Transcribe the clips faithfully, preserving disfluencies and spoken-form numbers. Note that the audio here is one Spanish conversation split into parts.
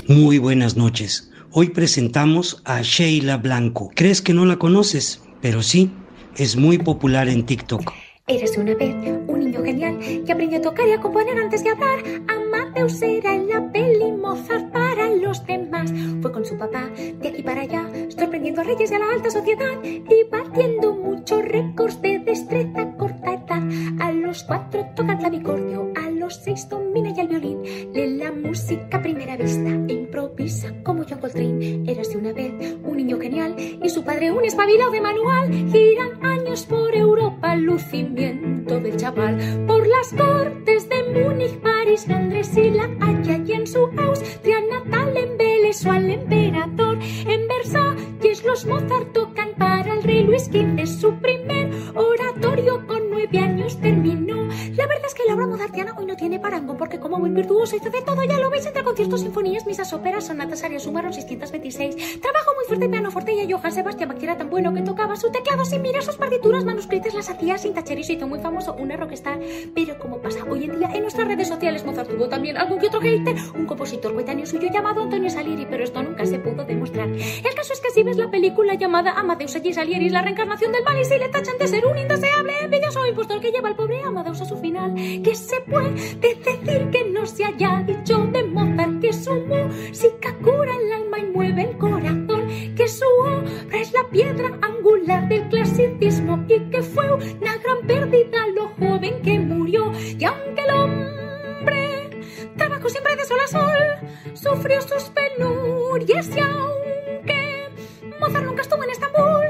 Muy buenas noches. Hoy presentamos a Sheila Blanco. ¿Crees que no la conoces? Pero sí, es muy popular en TikTok. Érase una vez un niño genial que aprendió a tocar y a componer antes de hablar. Amadeus era en la peli Mozart para los demás. Fue con su papá de aquí para allá, sorprendiendo a reyes y a la alta sociedad y batiendo muchos récords de destreza a corta edad. A los cuatro toca el clavicordio, a los seis domina ya el violín. Lee la música a primera vista e improvisa como John Coltrane. Érase una vez un niño genial y su padre un espabilado de manual. Giran años por Europa, lucimiento del chaval. Por las cortes de Múnich, París, Londres y La Haya, y en su Austria natal embelesó al emperador. En Versalles los Mozart tocan para el rey Luis quince. Su primer oratorio con nueve años terminó. La verdad es que la obra mozartiana hoy no tiene parangón, porque como buen virtuoso hizo de todo, ya lo veis, entre conciertos, sinfonías, misas, óperas, sonatas, arias, sumaron seiscientos veintiséis. Trabajo muy fuerte, pianoforte, y a Johann Sebastian Bach era tan bueno que tocaba su teclado sin mirar sus partituras manuscritas, las hacía sin tachar y se hizo muy famoso, una rockstar. Pero como pasa hoy en día en nuestras redes sociales, Mozart tuvo también algún que otro hater, un compositor coetáneo suyo llamado Antonio Salieri, pero esto nunca se pudo demostrar. El caso es que si ves la película llamada Amadeus allí Salieri es la reencarnación del mal, y si le tachan de ser un indeseable, envidioso impostor que lleva al pobre Amadeus a su final. Que se puede decir que no se haya dicho de Mozart que su música cura el alma y mueve el corazón, que su obra es la piedra angular del clasicismo y que fue una gran pérdida lo joven que murió. Y aunque el hombre trabajó siempre de sol a sol, sufrió sus penurias, y aunque Mozart nunca estuvo en Estambul,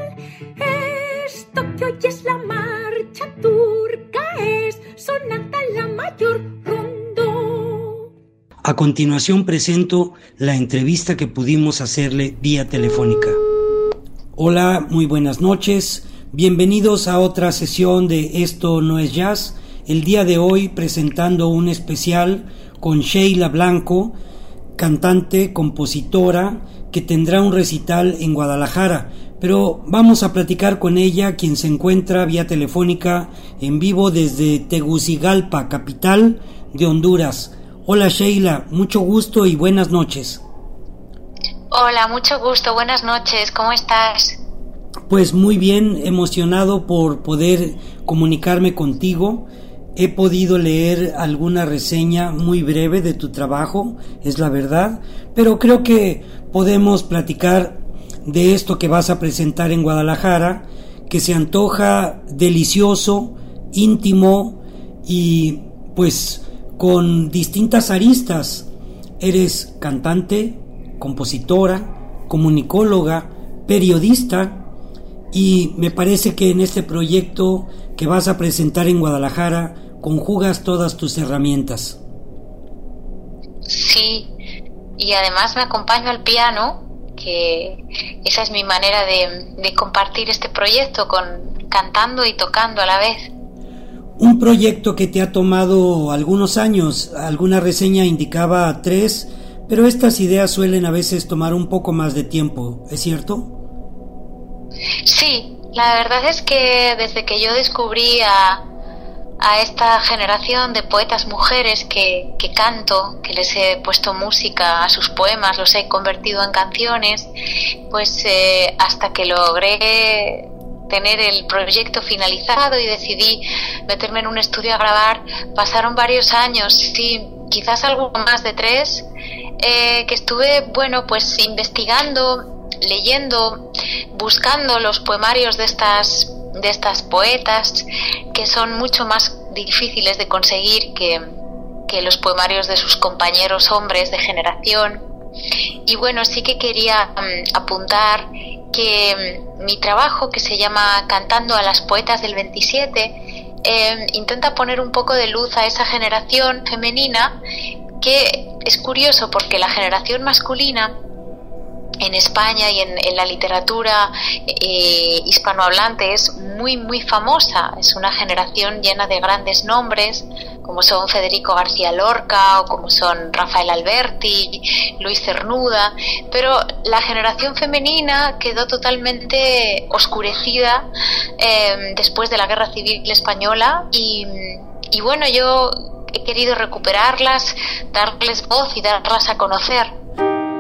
esto que hoy es la marcha turca es sonata la mayor rondó. A continuación presento la entrevista que pudimos hacerle vía telefónica. Hola, muy buenas noches. Bienvenidos a otra sesión de Esto no es jazz. El día de hoy presentando un especial con Sheila Blanco, cantante, compositora, que tendrá un recital en Guadalajara. Pero vamos a platicar con ella, quien se encuentra vía telefónica en vivo desde Tegucigalpa, capital de Honduras. Hola Sheila, mucho gusto y buenas noches. Hola, mucho gusto, buenas noches, ¿cómo estás? Pues muy bien, emocionado por poder comunicarme contigo. He podido leer alguna reseña muy breve de tu trabajo, es la verdad, pero creo que podemos platicar de esto que vas a presentar en Guadalajara, que se antoja delicioso, íntimo y pues con distintas aristas. Eres cantante, compositora, comunicóloga, periodista, y me parece que en este proyecto que vas a presentar en Guadalajara conjugas todas tus herramientas. Sí, y además me acompaño al piano, que esa es mi manera de, de compartir este proyecto, con cantando y tocando a la vez. Un proyecto que te ha tomado algunos años. Alguna reseña indicaba tres, pero estas ideas suelen a veces tomar un poco más de tiempo, ¿es cierto? Sí, la verdad es que desde que yo descubrí a, a esta generación de poetas mujeres que, que canto, que les he puesto música a sus poemas, los he convertido en canciones, pues eh, hasta que logré tener el proyecto finalizado y decidí meterme en un estudio a grabar, pasaron varios años, sí, quizás algo más de tres, eh, que estuve, bueno, pues investigando, leyendo, buscando los poemarios de estas de estas poetas, que son mucho más difíciles de conseguir que, que los poemarios de sus compañeros hombres de generación. Y bueno, sí que quería um, apuntar que um, mi trabajo, que se llama Cantando a las Poetas del veintisiete, eh, intenta poner un poco de luz a esa generación femenina, que es curioso porque la generación masculina en España y en, en la literatura eh, hispanohablante es muy muy famosa. Es una generación llena de grandes nombres, como son Federico García Lorca o como son Rafael Alberti, Luis Cernuda, pero la generación femenina quedó totalmente oscurecida eh, después de la Guerra Civil Española, y, y bueno, yo he querido recuperarlas, darles voz y darlas a conocer.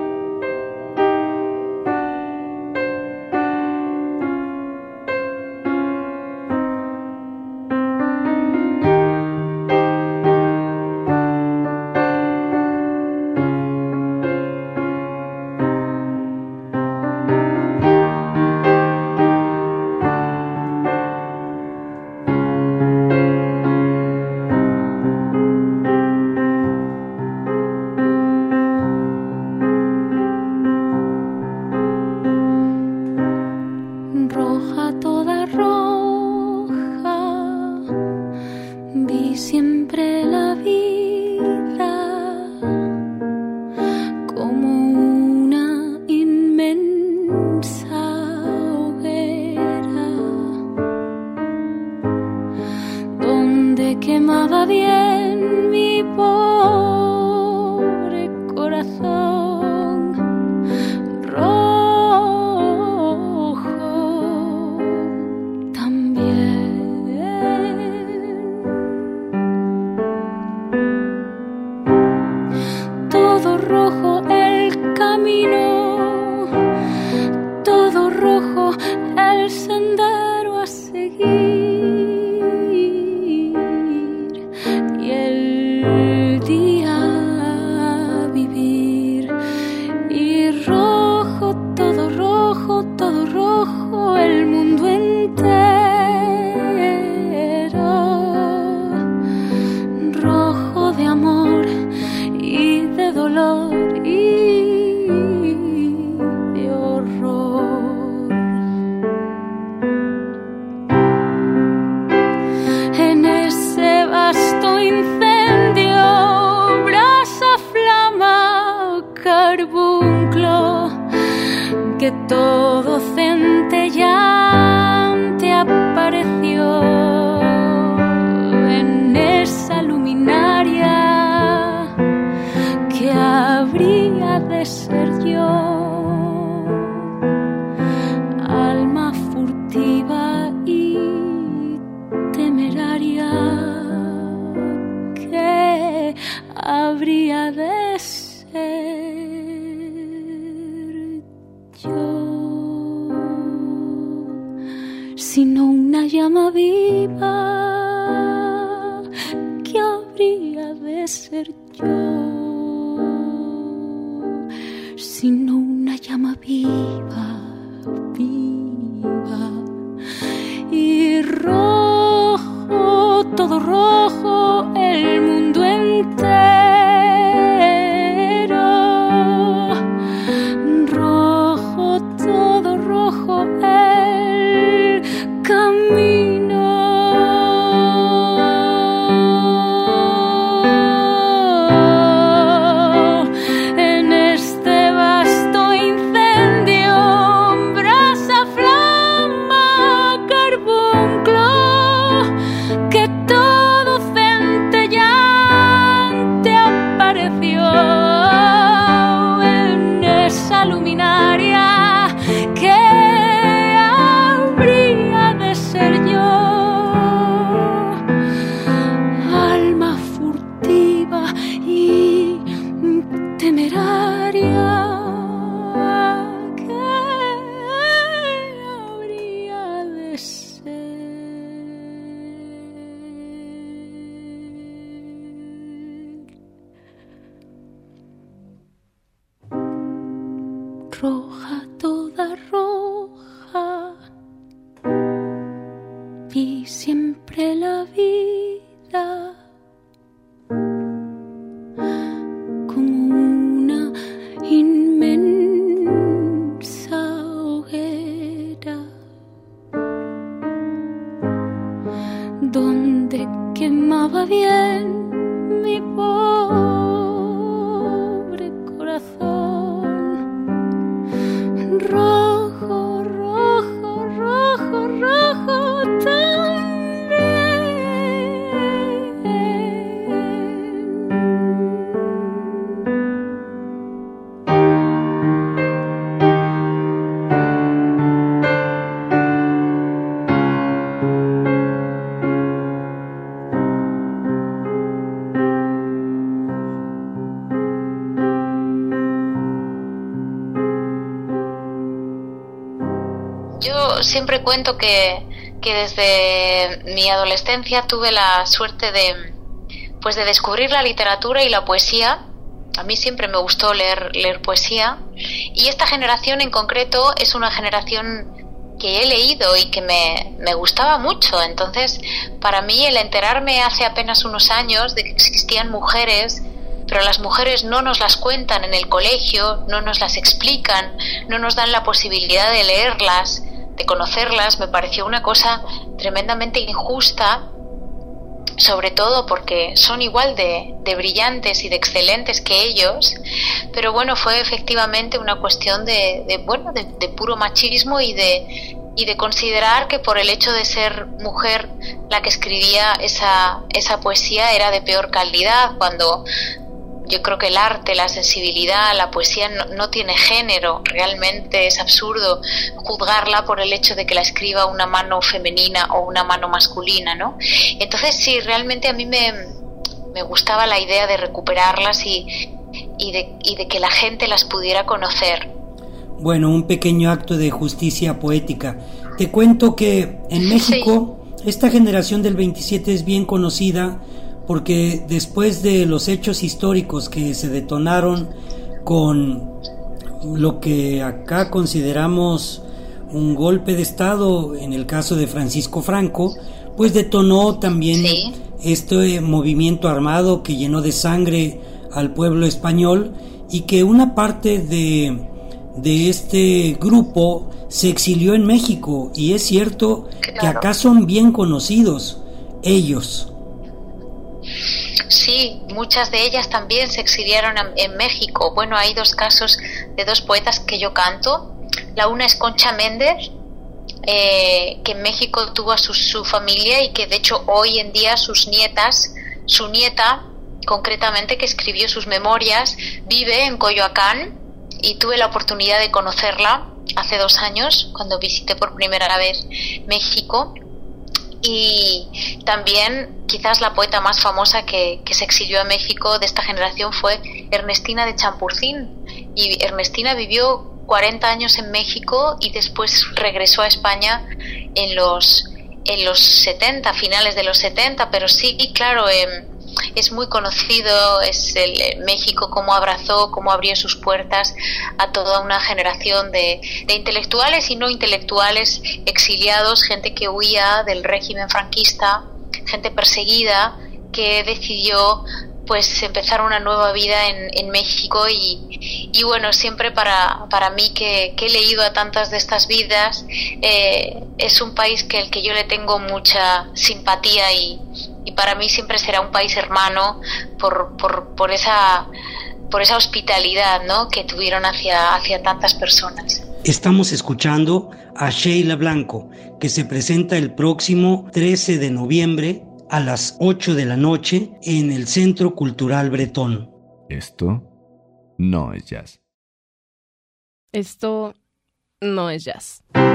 rojo el camino, todo rojo el sendero a seguir, y el día a vivir, y rojo, todo rojo, todo rojo el mundo entero, rojo de amor y de dolor y de horror. En ese vasto incendio, brasa, flama, carbunclo, que todo centellante apareció en esa luminaria que habría de ser yo, alma furtiva y temeraria que habría de ser yo, sino una llama viva que habría de ser yo, sino una llama viva, viva, y rojo, todo rojo el mundo entero, rojo, todo rojo el camino, en este vasto incendio, brasa, flama, carbunclo, que todo centellante apareció en esa luminaria que habría de ser yo, alma furtiva y temeraria que habría de ser roja, toda roja, vi siempre la vida como una inmensa hoguera donde quemaba bien mi pobre corazón, rojo, rojo, rojo, rojo también. Yo siempre cuento que, que desde mi adolescencia tuve la suerte de, pues de descubrir la literatura y la poesía. A mí siempre me gustó leer, leer poesía, y esta generación en concreto es una generación que he leído y que me, me gustaba mucho. Entonces, para mí, el enterarme hace apenas unos años de que existían mujeres, pero las mujeres no nos las cuentan en el colegio, no nos las explican, no nos dan la posibilidad de leerlas, de conocerlas, me pareció una cosa tremendamente injusta, sobre todo porque son igual de, de brillantes y de excelentes que ellos, pero bueno, fue efectivamente una cuestión de, de bueno, de, de puro machismo y de, y de considerar que por el hecho de ser mujer la que escribía esa, esa poesía era de peor calidad, cuando yo creo que el arte, la sensibilidad, la poesía no, no tiene género. Realmente es absurdo juzgarla por el hecho de que la escriba una mano femenina o una mano masculina, ¿no? Entonces sí, realmente a mí me, me gustaba la idea de recuperarlas y, y de, y de que la gente las pudiera conocer. Bueno, un pequeño acto de justicia poética. Te cuento que en México sí. Esta generación del veintisiete es bien conocida porque después de los hechos históricos que se detonaron con lo que acá consideramos un golpe de Estado, en el caso de Francisco Franco, pues detonó también sí. este movimiento armado que llenó de sangre al pueblo español y que una parte de, de este grupo se exilió en México, y es cierto claro. que acá son bien conocidos ellos. Sí, muchas de ellas también se exiliaron en México. Bueno, hay dos casos de dos poetas que yo canto. La una es Concha Méndez, eh, que en México tuvo a su, su familia y que de hecho hoy en día sus nietas, su nieta concretamente, que escribió sus memorias, vive en Coyoacán, y tuve la oportunidad de conocerla hace dos años cuando visité por primera vez México. Y también quizás la poeta más famosa que, que se exilió a México de esta generación fue Ernestina de Champurcín, y Ernestina vivió cuarenta años en México y después regresó a España en los en los setenta, finales de los setenta, pero sí, claro, eh, es muy conocido, es el México cómo abrazó, cómo abrió sus puertas a toda una generación de, de intelectuales y no intelectuales exiliados, gente que huía del régimen franquista, gente perseguida que decidió pues empezar una nueva vida en, en México. Y, y bueno, siempre para, para mí que, que he leído a tantas de estas vidas, eh, es un país que el que yo le tengo mucha simpatía, y y para mí siempre será un país hermano por por por esa por esa hospitalidad, ¿no?, que tuvieron hacia hacia tantas personas. Estamos escuchando a Sheila Blanco, que se presenta el próximo trece de noviembre a las ocho de la noche en el Centro Cultural Bretón. Esto no es jazz. Esto no es jazz. Por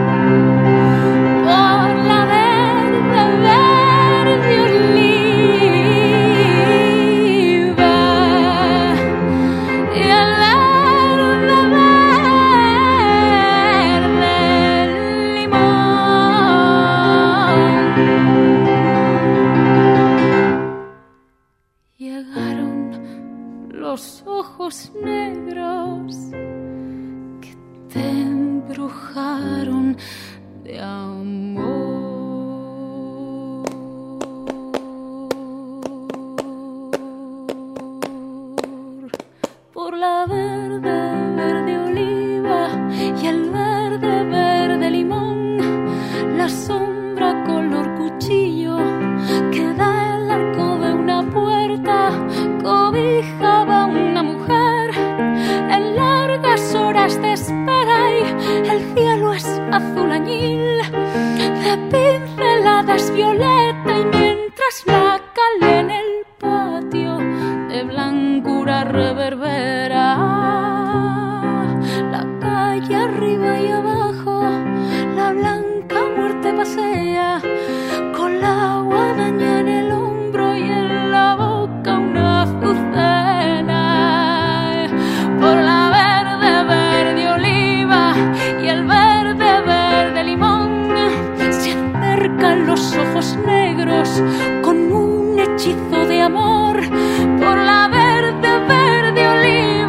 la verde, verde oliva y el verde, verde limón. Llegaron los ojos negros que te embrujaron de amor. Por la verde, verde oliva y el verde, verde limón, la sombra color cuchillo que da el arco de una puerta cobijaba a una mujer en largas horas de espera, y el cielo es azul añil de pinceladas violeta, y mientras la cal en el patio de blancura reverbera, la calle arriba y abajo la blanca muerte pasea con la guadaña en el hombro y en la boca una azucena. Por la verde, verde oliva y el verde, verde limón se acercan los ojos negros con un hechizo de amor. Por la verde, verde oliva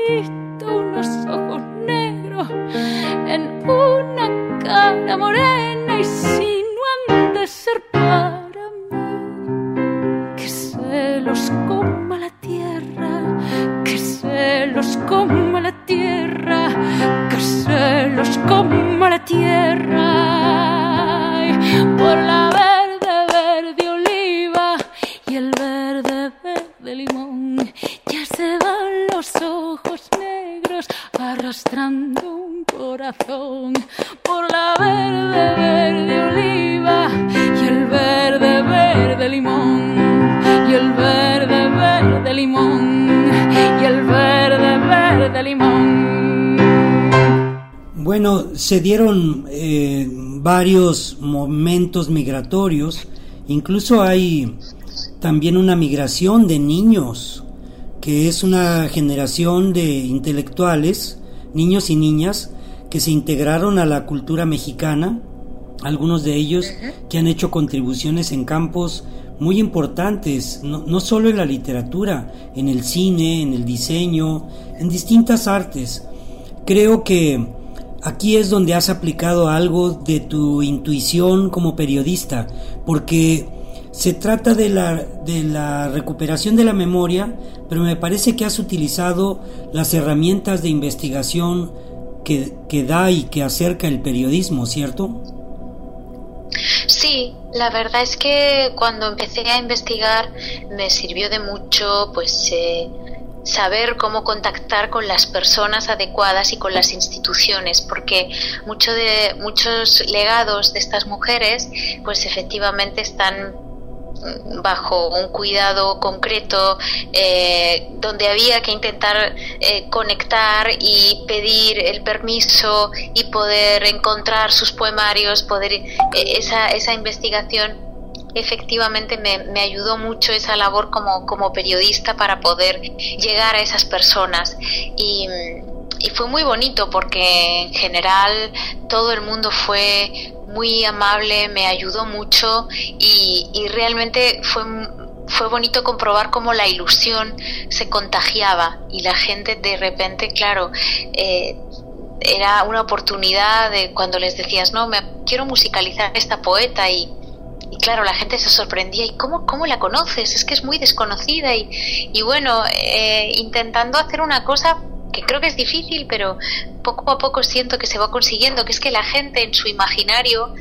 visto unos ojos negros en una cara morena y si no han de ser para mí, que se los coma la tierra, que se los coma la tierra, que se los coma la tierra. Y por la verde, verde oliva y el verde, verde limón, ya se van los ojos negros arrastrando un corazón. Por la verde, verde oliva y el verde, verde limón, y el verde, verde limón, y el verde, verde limón. Bueno, se dieron eh, varios momentos migratorios, incluso hay también una migración de niños, que es una generación de intelectuales, niños y niñas, que se integraron a la cultura mexicana, algunos de ellos que han hecho contribuciones en campos muy importantes, no, no solo en la literatura, en el cine, en el diseño, en distintas artes. Creo que aquí es donde has aplicado algo de tu intuición como periodista, porque se trata de la, de la recuperación de la memoria, pero me parece que has utilizado las herramientas de investigación que, que da y que acerca el periodismo, ¿cierto? Sí, la verdad es que cuando empecé a investigar me sirvió de mucho, pues, eh, saber cómo contactar con las personas adecuadas y con las instituciones, porque mucho de, muchos legados de estas mujeres, pues efectivamente están bajo un cuidado concreto, eh, donde había que intentar eh, conectar y pedir el permiso y poder encontrar sus poemarios, poder eh, esa esa investigación efectivamente me, me ayudó mucho, esa labor como, como periodista, para poder llegar a esas personas. Y, y fue muy bonito porque en general todo el mundo fue muy amable, me ayudó mucho y, y realmente fue, fue bonito comprobar cómo la ilusión se contagiaba y la gente de repente, claro, eh, era una oportunidad de cuando les decías, no, me quiero musicalizar esta poeta y Y claro, la gente se sorprendía, ¿y cómo, cómo la conoces? Es que es muy desconocida. Y, y bueno, eh, intentando hacer una cosa que creo que es difícil, pero poco a poco siento que se va consiguiendo, que es que la gente en su imaginario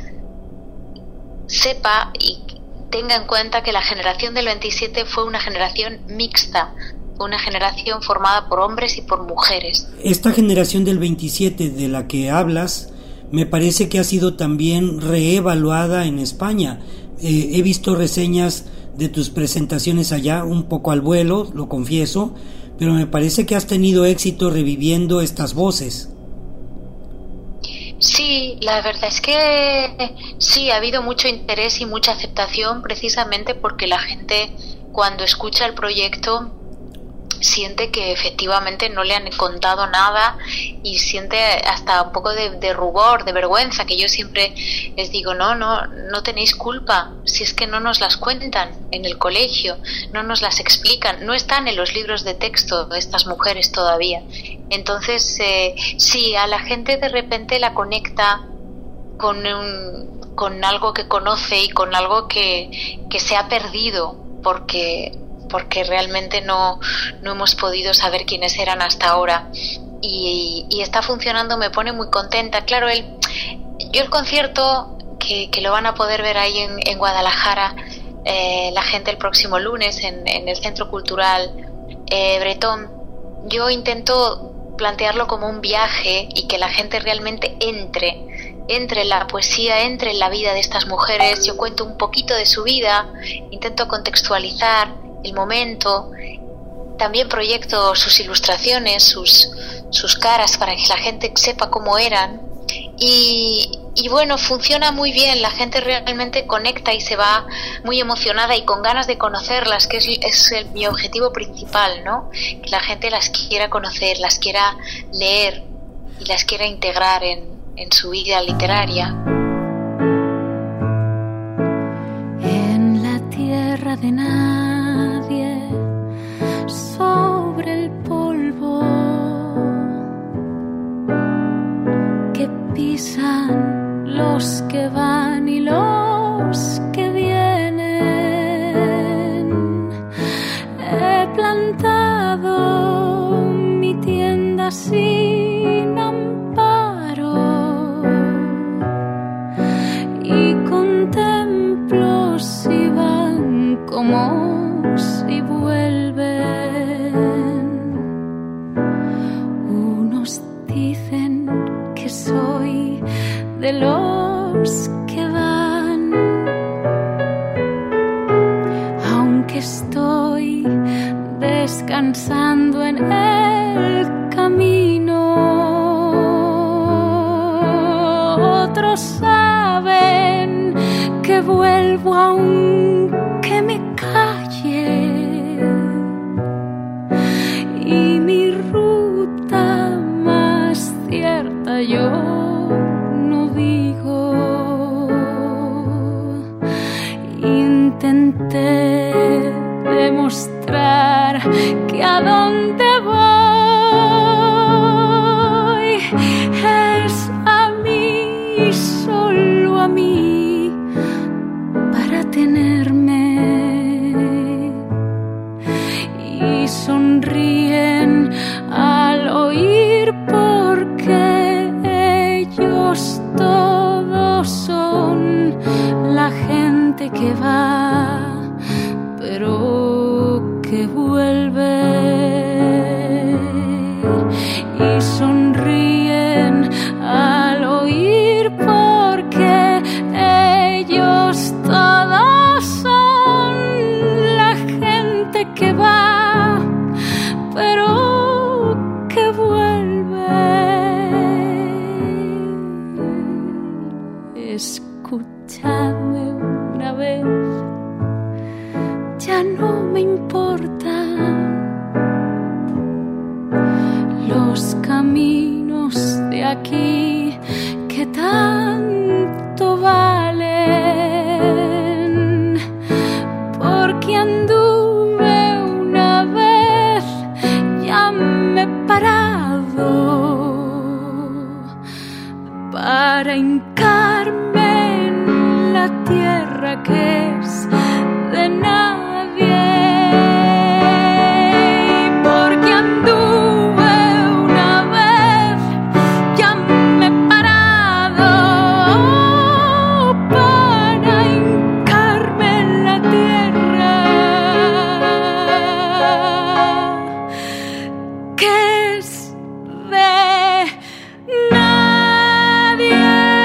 sepa y tenga en cuenta que la generación del veintisiete fue una generación mixta, una generación formada por hombres y por mujeres. Esta generación del veintisiete de la que hablas me parece que ha sido también reevaluada en España. Eh, he visto reseñas de tus presentaciones allá, un poco al vuelo, lo confieso, pero me parece que has tenido éxito reviviendo estas voces. Sí, la verdad es que sí, ha habido mucho interés y mucha aceptación, precisamente porque la gente, cuando escucha el proyecto, siente que efectivamente no le han contado nada y siente hasta un poco de, de rubor, de vergüenza, que yo siempre les digo, no, no, no tenéis culpa, si es que no nos las cuentan en el colegio, no nos las explican, no están en los libros de texto de estas mujeres todavía. Entonces, eh, sí, a la gente de repente la conecta con, un, con algo que conoce y con algo que, que se ha perdido, porque... porque realmente no, no hemos podido saber quiénes eran hasta ahora y, y está funcionando, me pone muy contenta. Claro, el, yo el concierto que, que lo van a poder ver ahí en, en Guadalajara, eh, la gente el próximo lunes en, en el Centro Cultural eh, Bretón, yo intento plantearlo como un viaje y que la gente realmente entre entre en la poesía, entre en la vida de estas mujeres. Yo cuento un poquito de su vida, intento contextualizar el momento, también proyecto sus ilustraciones, sus, sus caras, para que la gente sepa cómo eran y, y bueno, funciona muy bien, la gente realmente conecta y se va muy emocionada y con ganas de conocerlas, que es, es el, mi objetivo principal, ¿no? Que la gente las quiera conocer, las quiera leer y las quiera integrar en, en su vida literaria. En la tierra de nadie, sobre el polvo, queda sin amparo y contemplo si van como si vuelven. Unos dicen que soy de los que van, aunque estoy descansando en el camino. Otros saben que vuelvo aunque me calle, y mi ruta más cierta yo no digo. Intenté demostrar que a donde voy es a mí, solo a mí, para tenerme. Y sonríen al oír porque ellos todos son la gente que va, pero que vuelve. Y sonríen al oír porque ellos todos son la gente que va, pero que vuelve. Escúchame una vez, ya no me importa los caminos de aquí que tanto valen, porque anduve una vez, ya me he parado para hincarme en la tierra que es de nadie. Porque anduve una vez, ya me he parado para hincarme en la tierra que es de nadie.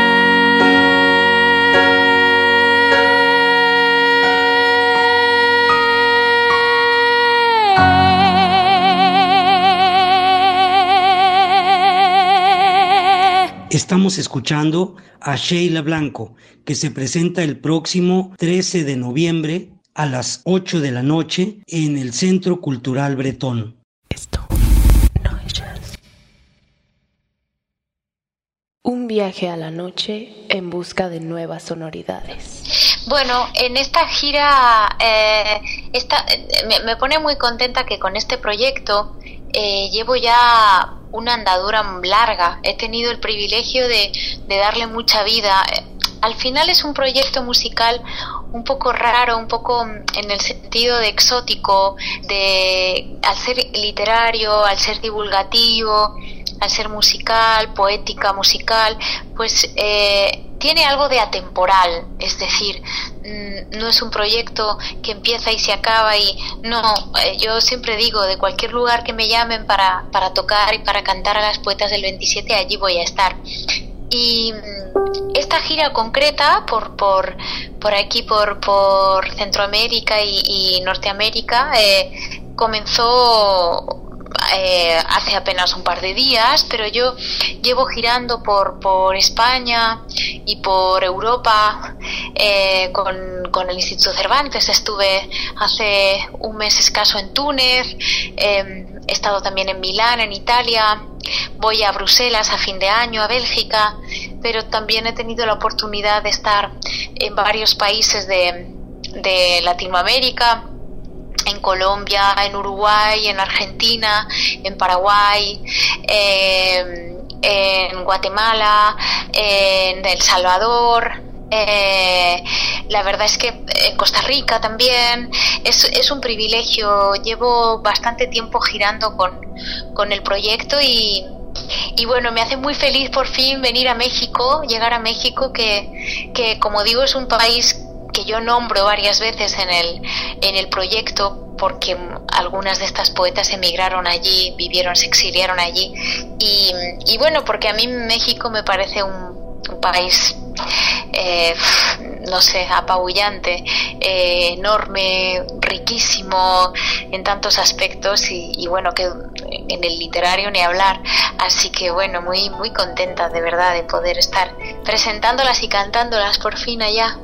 Estamos escuchando a Sheila Blanco, que se presenta el próximo trece de noviembre a las ocho de la noche en el Centro Cultural Bretón. Esto no es jazz. Un viaje a la noche en busca de nuevas sonoridades. Bueno, en esta gira eh, esta, me, me pone muy contenta que con este proyecto eh, llevo ya una andadura larga. He tenido el privilegio de, de darle mucha vida. Al final es un proyecto musical un poco raro, un poco en el sentido de exótico, de al ser literario, al ser divulgativo, al ser musical, poética musical, pues eh, tiene algo de atemporal, es decir, no es un proyecto que empieza y se acaba y no, eh, yo siempre digo, de cualquier lugar que me llamen para, para tocar y para cantar a las poetas del veintisiete, allí voy a estar. Y esta gira concreta por por por aquí por por Centroamérica y, y Norteamérica eh, comenzó eh, hace apenas un par de días, pero yo llevo girando por por España y por Europa eh, con con el Instituto Cervantes. Estuve hace un mes escaso en Túnez, eh, he estado también en Milán, en Italia. Voy a Bruselas a fin de año, a Bélgica, pero también he tenido la oportunidad de estar en varios países de, de Latinoamérica, en Colombia, en Uruguay, en Argentina, en Paraguay, eh, en Guatemala, en El Salvador, Eh, la verdad es que en Costa Rica también es, es un privilegio. Llevo bastante tiempo girando con, con el proyecto y, y bueno, me hace muy feliz por fin venir a México, llegar a México, que, que como digo es un país que yo nombro varias veces en el, en el proyecto, porque algunas de estas poetas emigraron allí, vivieron, se exiliaron allí, y, y bueno, porque a mí México me parece un, un país, eh, no sé, apabullante, eh, enorme, riquísimo en tantos aspectos, y, y bueno, que en el literario ni hablar. Así que bueno, muy, muy contenta de verdad de poder estar presentándolas y cantándolas por fin allá.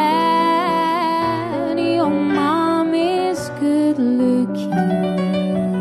And your mom is good looking.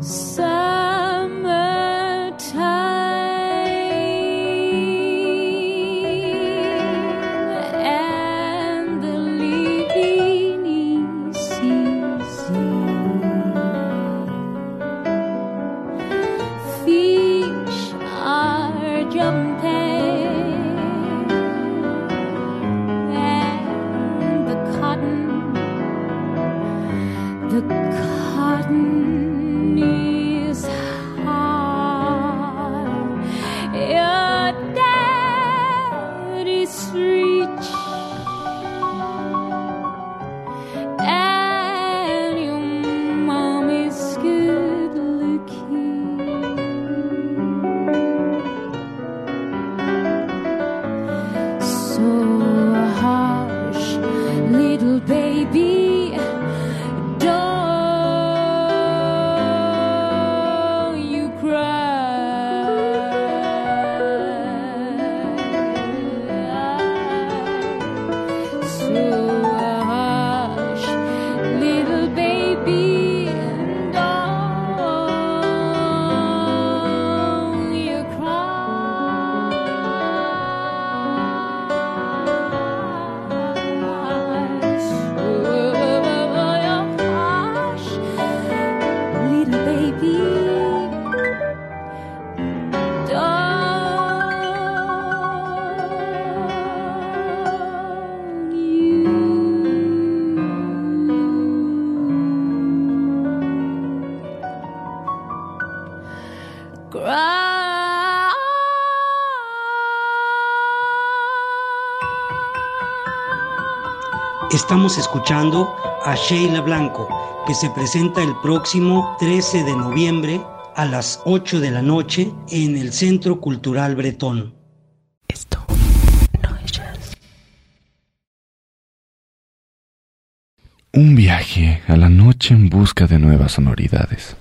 Estamos escuchando a Sheila Blanco, que se presenta el próximo trece de noviembre a las ocho de la noche en el Centro Cultural Bretón. Esto no es jazz. Un viaje a la noche en busca de nuevas sonoridades.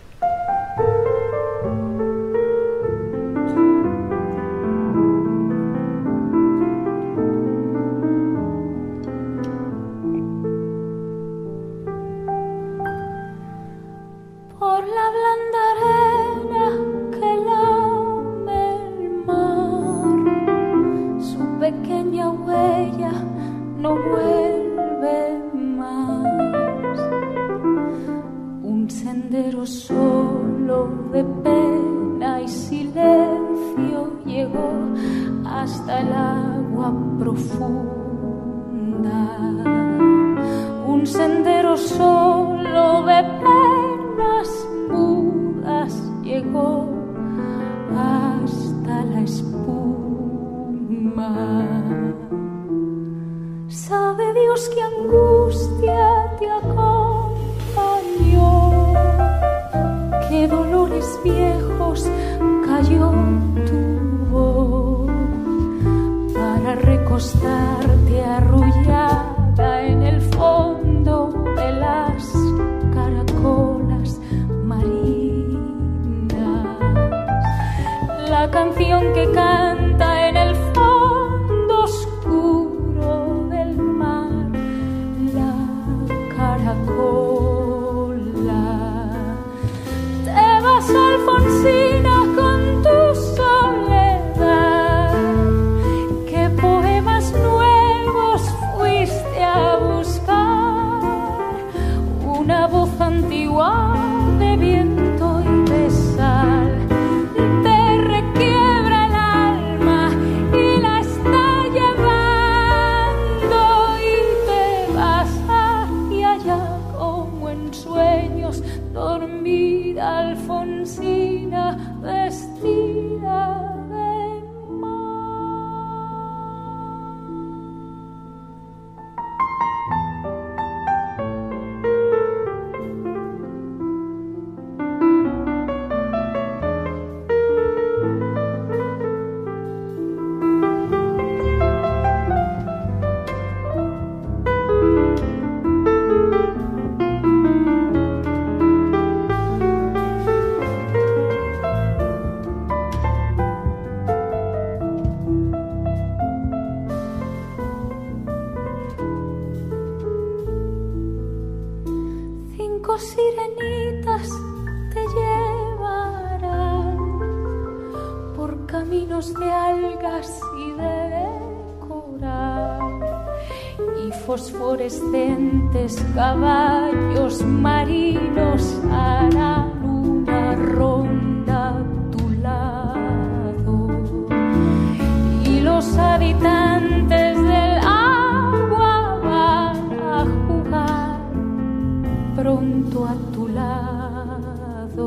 De viento y de sal, te requiebra el alma. nidos de algas y de coral y fosforescentes caballos marinos harán una ronda a tu lado y los habitantes del agua van a jugar pronto a tu lado.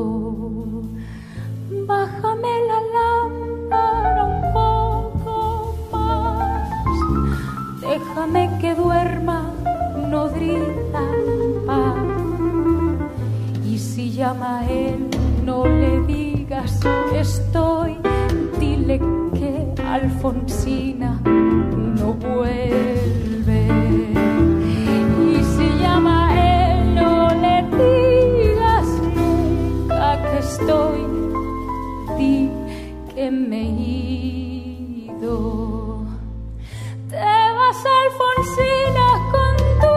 Bájame la lámpara un poco más, déjame que duerma nodriza en paz. Y si llama a él, no le digas que estoy, dile que Alfonsina no vuelve. Y si llama a él, no le digas nunca que estoy, di que me he ido. Te vas, Alfonsina, con tu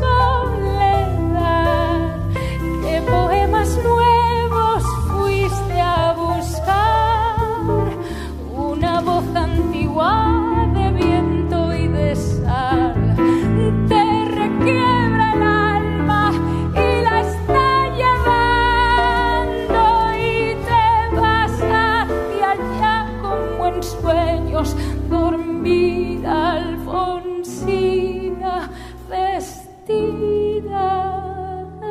soledad. ¿Qué poemas nuevos fuiste a buscar? Una voz antigua de viento y de sal te requiebra el alma y la está llevando, y te vas hacia allá como en sueños, dormida Alfonsina, vestida de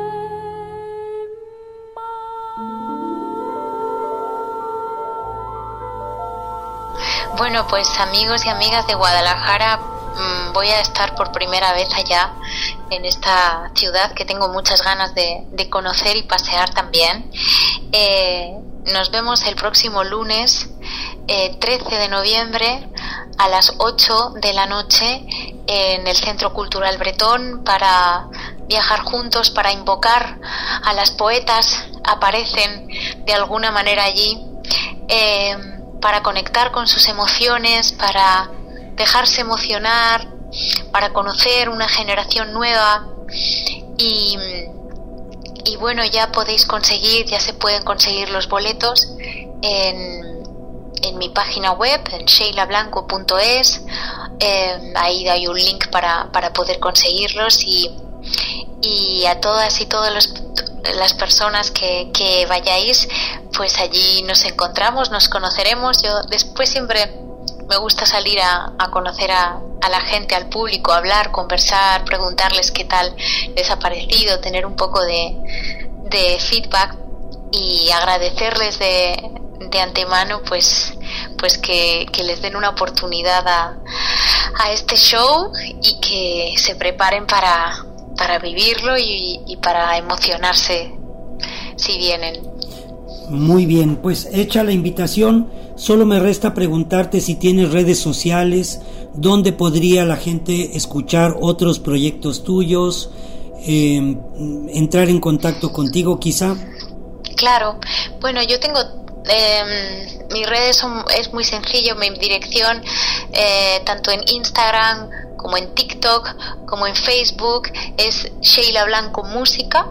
mar. Bueno, pues amigos y amigas de Guadalajara, mmm, voy a estar por primera vez allá en esta ciudad que tengo muchas ganas de, de conocer y pasear también. Eh, nos vemos el próximo lunes, eh, trece de noviembre, a las ocho de la noche en el Centro Cultural Bretón, para viajar juntos, para invocar a las poetas. Aparecen de alguna manera allí, eh, para conectar con sus emociones, para dejarse emocionar, para conocer una generación nueva. Y, y bueno, ya podéis conseguir, ya se pueden conseguir los boletos en, en mi página web, en sheila blanco punto es. Eh, ahí hay un link para, para poder conseguirlos, y, y a todas y todos los las personas que, que vayáis, pues allí nos encontramos, nos conoceremos. Yo después siempre me gusta salir a, a conocer a, a la gente, al público, hablar, conversar, preguntarles qué tal les ha parecido, tener un poco de, de feedback, y agradecerles de, de antemano pues, pues que, que les den una oportunidad a, a este show, y que se preparen para para vivirlo y, y para emocionarse si vienen. Muy bien, pues hecha la invitación, solo me resta preguntarte si tienes redes sociales, dónde podría la gente escuchar otros proyectos tuyos, eh, entrar en contacto contigo quizá. Claro, bueno, yo tengo eh, mis redes son, es muy sencillo, mi dirección, eh, tanto en Instagram como en TikTok, como en Facebook, es Sheila Blanco Música.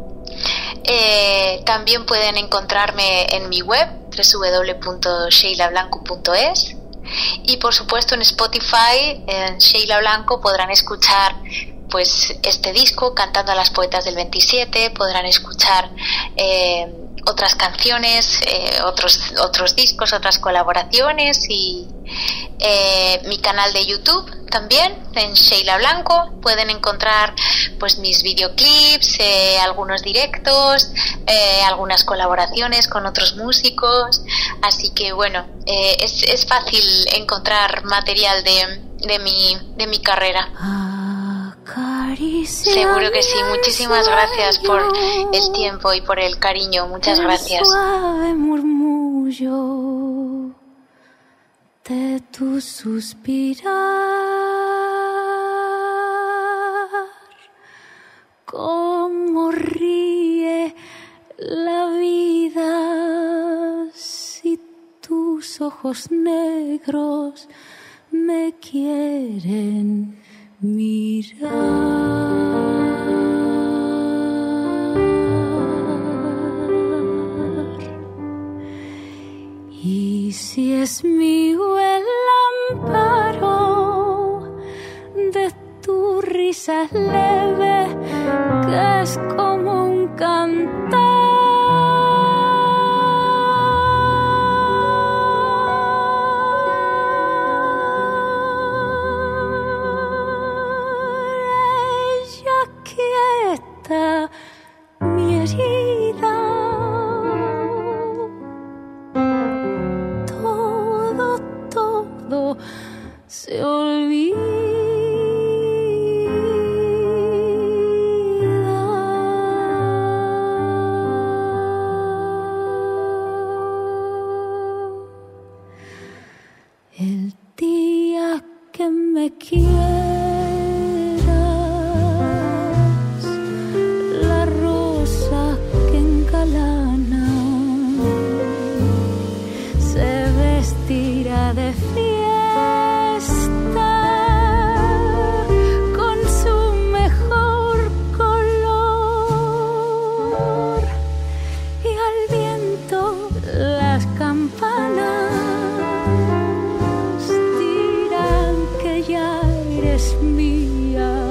Eh, también pueden encontrarme en mi web, doble u doble u doble u punto sheila blanco punto es, y por supuesto en Spotify, en Sheila Blanco, podrán escuchar pues este disco, Cantando a las Poetas del veintisiete, podrán escuchar eh, otras canciones, eh, otros otros discos, otras colaboraciones, y eh, mi canal de YouTube también, en Sheila Blanco. Pueden encontrar pues mis videoclips, eh, algunos directos, eh, algunas colaboraciones con otros músicos. Así que bueno, eh, es, es fácil encontrar material de, de, mi, de mi carrera. Seguro que sí. Muchísimas gracias por el tiempo y por el cariño. Muchas gracias. Suave murmullo de tu suspirar, cómo ríe la vida si tus ojos negros me quieren mirar. Y Y si es mío el amparo de tu risa leve, que es como un cantar, ella quieta mi herida, todo, todo se olvida. El día que me quieras, la rosa que engalana se vestirá de fiesta con su mejor color, y al viento las campanas dirán que ya eres mía,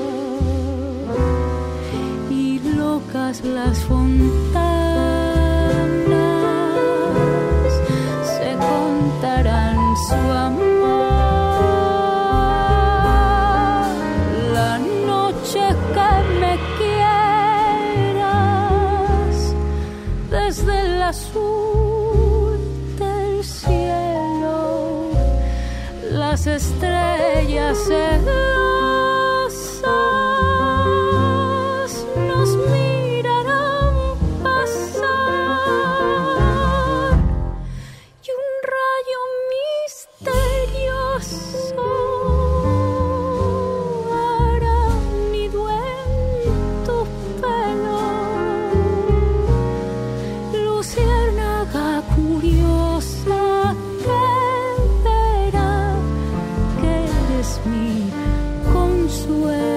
y locas las fontanas se contarán su amor. La noche que me quieras, desde el azul del cielo, las estrellas celosas nos mirarán pasar, y un rayo misterioso hará nido en tu pelo, luciérnaga curiosa que verá que eres mi consuelo.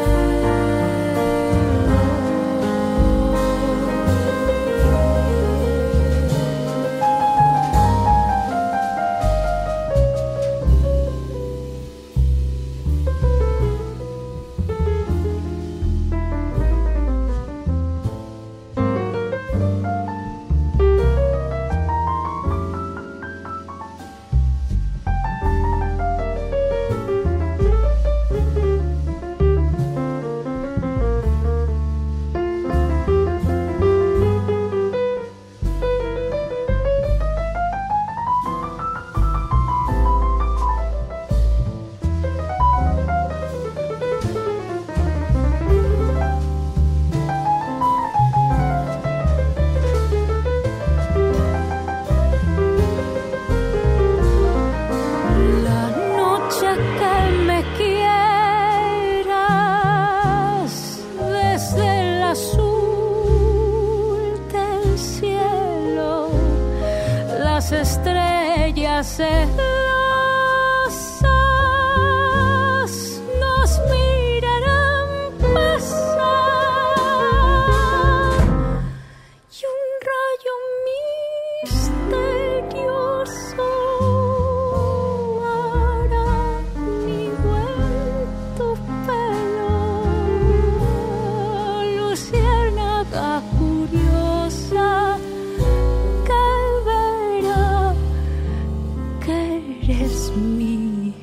La noche que me quieras, desde el azul del cielo, las estrellas celosas nos mirarán pasar, y un rayo misterioso hará nido en tu pelo, luciérnaga curiosa que verá que eres mi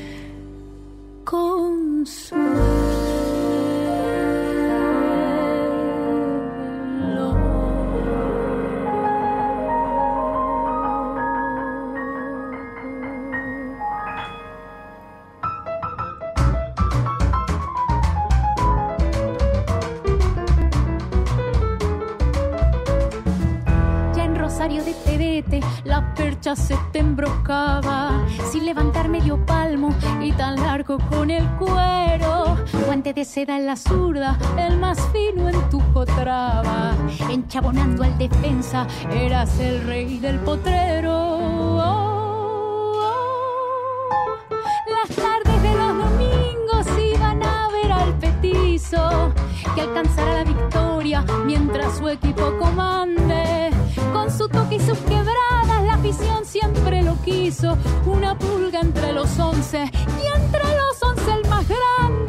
Rosario de Tebete, la percha se te embrocaba, sin levantar medio palmo y tan largo con el cuero. Guante de seda en la zurda, el más fino en tu cotraba, enchabonando al defensa, eras el rey del potrero. Oh, oh. Las tardes de los domingos iban a ver al petizo, que alcanzará la victoria mientras su equipo comande. Con su toque y sus quebradas, la afición siempre lo piso, una pulga entre los once y entre los once el más grande.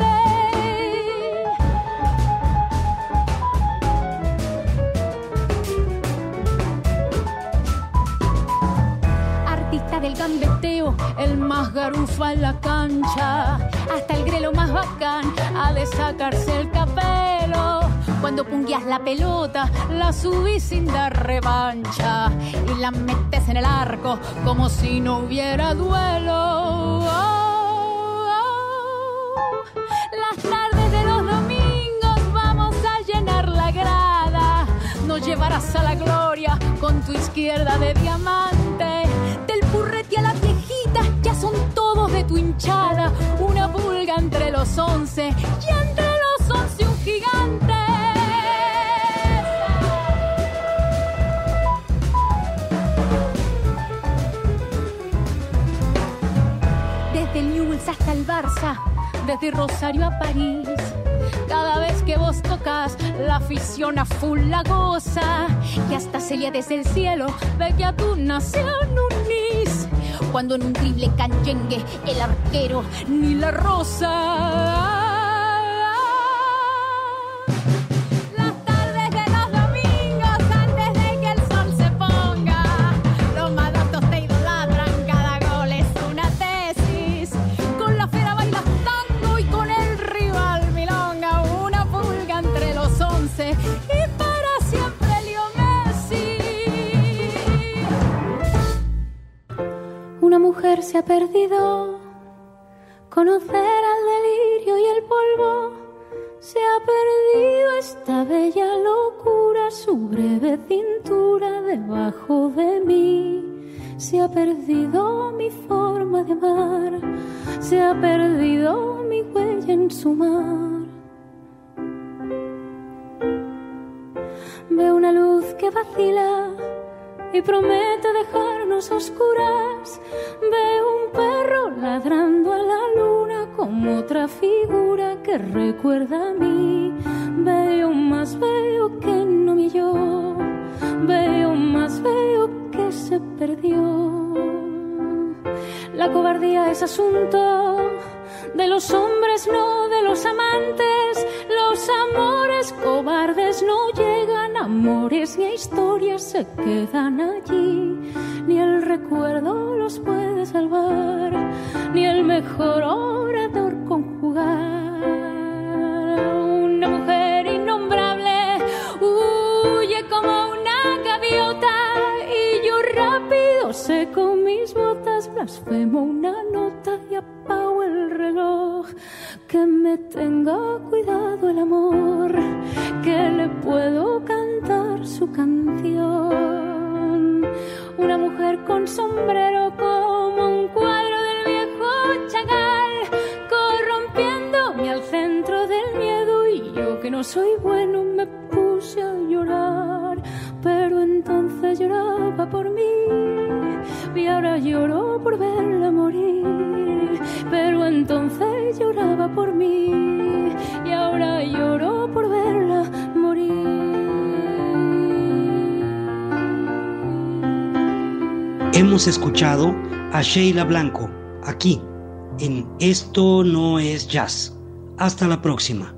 Artista del gambeteo, el más garufa en la cancha, hasta el grelo más bacán ha de sacarse el capelo. Cuando pungueas la pelota, la subís sin dar revancha y la metes en el arco como si no hubiera duelo. Oh, oh. Las tardes de los domingos vamos a llenar la grada. Nos llevarás a la gloria con tu izquierda de diamante. Del purrete a las viejitas ya son todos de tu hinchada. Una pulga entre los once y entre los once un gigante. Desde el Newell's hasta el Barça, desde Rosario a París, cada vez que vos tocas, la afición a full la goza, que hasta Celia desde el cielo ve que a tu nación unís. Cuando en un drible canchengue el arquero ni la rosa. Las tardes de los domingos antes de que el sol se ponga, los malotos te idolatran, cada gol es una tesis. Con la fera bailas tango y con el rival milonga, una pulga entre los once y para siempre Leo Messi. Una mujer se ha perdido, conocer al delirio y el polvo. Se ha perdido esta bella locura, su breve cintura debajo de mí. Se ha perdido mi forma de amar, se ha perdido mi huella en su mar. Veo una luz que vacila y promete dejarnos a oscuras. Veo un perro ladrando a la luna como otra figura que recuerda a mí. Veo más, veo que no me yo. Veo más, veo que se perdió. La cobardía es asunto de los hombres, no de los amantes. Los amores cobardes no llegan, amores ni a historias se quedan allí. Ni el recuerdo los puede salvar, ni el mejor orador conjugar. Una mujer innombrable huye como una gaviota y yo rápido seco mis botas, blasfemo una nota y apago el reloj. Que me tenga cuidado el amor, que le puedo cantar su canción. Una mujer con sombrero como un cuadro del viejo Chagall, corrompiéndome al centro del miedo, y yo que no soy bueno me puse a llorar. Pero entonces lloraba por mí y ahora lloro por verla morir. Pero entonces lloraba por mí y ahora lloro por verla morir. Hemos escuchado a Sheila Blanco aquí en Esto No Es Jazz. Hasta la próxima.